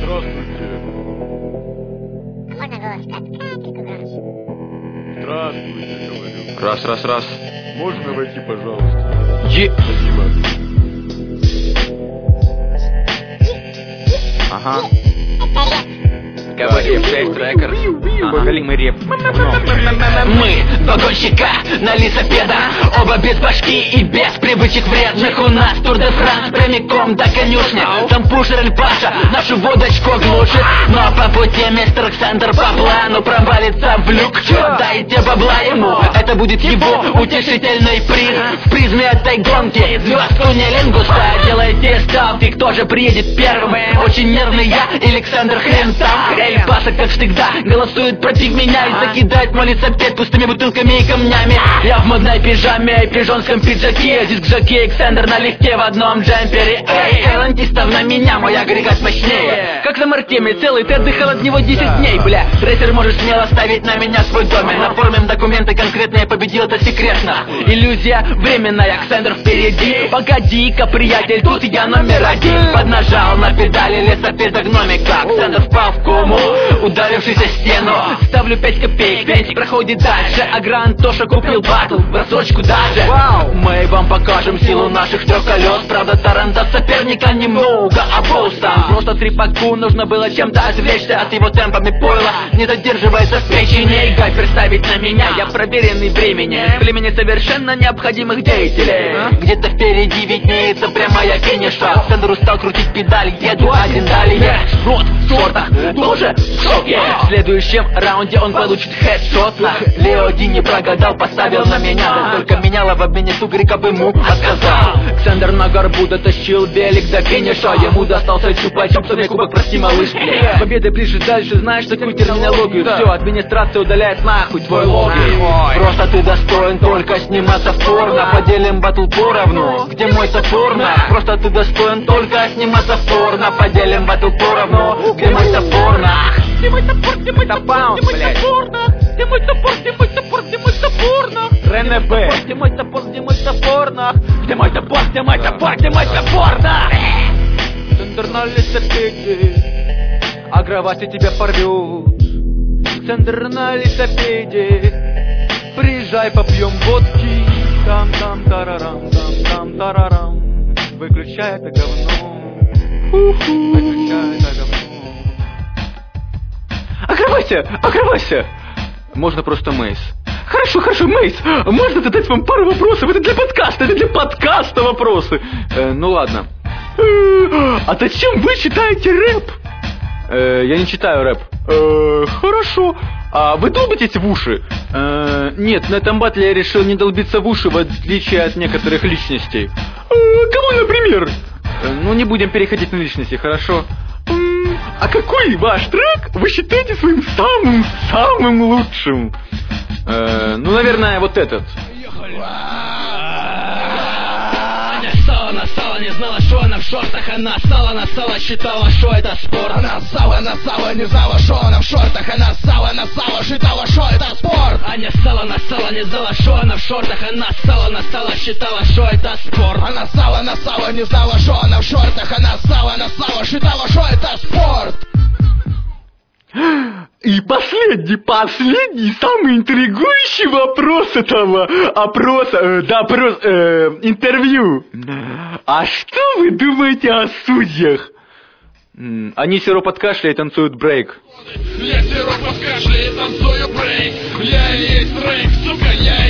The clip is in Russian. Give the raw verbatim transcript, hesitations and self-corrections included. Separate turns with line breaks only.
Здравствуйте.
Можно голос капельку громче?
Здравствуйте, говорю.
Раз, раз, раз.
Можно войти, пожалуйста?
Е...
Спасибо.
Ага.
Это рэп.
Говори, шесть рекордс. Галимый реп.
Мы два гонщика на лисопеда, оба без башки и без привычек вредных. У нас Тур де Франс прямиком до конюшни. Там Пушер или Паша нашу водочку глушит. Но по пути мистер Александр по плану провалится в люк. Дайте бабла ему, это будет его утешительный приз. В призме этой гонки звезд кунилингуса. Делайте ставки, кто же приедет первым. Очень нервный я и Александр хрен там. Эль Паса, как всегда, голосует против меня и закидает мой лисопед пустыми бутылками и камнями. Я в модной пижаме и пижонском пиджаке. Диск жокей Александр налегке в одном джемпере. Эй, элантистов на меня, мой агрегат мощнее. Как на Мартеме, целый ты отдыхал от него десять дней, бля. Трейсер, можешь смело ставить на меня свой домен. Оформим документы конкретные, победил это секретно. Иллюзия временная, Александр впереди. Погоди-ка, приятель, тут я номер один. Поднажал на педали лесопеда гномика. Александр впал в кому, ударившись о стену. Ставлю пять копеек, пенсия проходит дальше. А Гранд Тоша купил батл, в рассрочку даже. Вау! Мы вам покажем силу наших трех колес. Правда, Таранта соперника немного, а Боуста. Просто трипаку нужно было чем-то отвлечься от его темпами пойла. Не задерживается в печени, гай представить на меня. Я проверенный временем, племени совершенно необходимых деятелей. Где-то впереди виднеется прямая финиша. Александр устал крутить педаль, еду один далее. Рот в шортах, тоже в шоке. В следующем раунде он получит хедшот. Лео Ди не прогадал, поставил на меня. Да только меняла в обмене с угриком ему отказал. Александр на горбу дотащил велик до финиша. Ему достался чупа-чупс, мне кубок, прости, малыш. Победы ближе дальше, знаешь такую терминологию. Все, администрация удаляет нахуй твой логин. Просто ты достоин только сниматься в порно. Поделим батл поровну, где мой топорно. Просто ты достоин только сниматься в порно. Поделим батл поровну, где мой топорно. Где мой топор, где мой топор, где мой топорно. Где мой топор, где мой топор, где мой топорно. Рене Б. Где мой топор, где мой топорно. Где мой топор, где мой топор, где мой топорно. Центр на лисопеде, а кровати тебя порвет. Центр на лисопеде, приезжай, попьем водки. Там-там-тарарам, там-там-тарарам. Выключай это говно. Выключай это говно. Открывайся, открывайся. Можно просто Мейс. Хорошо, хорошо, Мейс. Можно задать вам пару вопросов? Это для подкаста, это для подкаста вопросы. Э, ну ладно. Э, а зачем вы читаете рэп? Э, я не читаю рэп. Э, хорошо. А вы долбитесь в уши? Э, нет, на этом батле я решил не долбиться в уши, в отличие от некоторых личностей. Э, кому, например? Э, ну, не будем переходить на личности, хорошо? А какой ваш трек вы считаете своим самым-самым лучшим? Э, ну, наверное, вот этот. Стала, настала, не знала, что она в шортах. Она стала, настала, считала, что это спорт. Она стала, настала, не знала, что она в шортах. Она стала, настала, считала, что это спорт. Аня стала, настала, не знала, что она в шортах. Она стала, настала, считала, что это спорт. Она стала, настала, не знала, что она в шортах. Она стала, настала, считала, что это спорт.
И последний, последний, самый интригующий вопрос этого опроса, э, допрос, э, интервью. А что вы думаете о судьях?
М, Они сироп от кашля и танцуют брейк.
Я сироп от кашля и танцую брейк. Я и есть брейк, сука, я